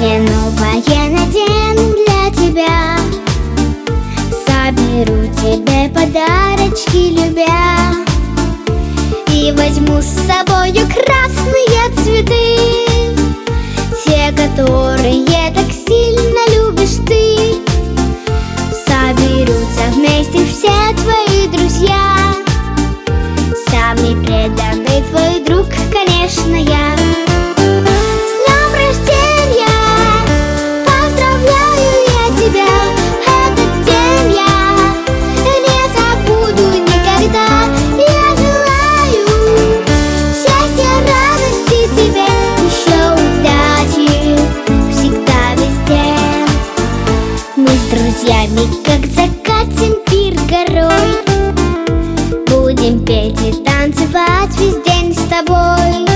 Платье новое надену для тебя, соберу тебе подарочки, любя, и возьму с собою красные цветы, те, которые так сильно любишь ты. Соберутся вместе все твои друзья, самый преданный твой друг, конечно, я. Друзьями, как закатим пир горой, будем петь и танцевать весь день с тобой.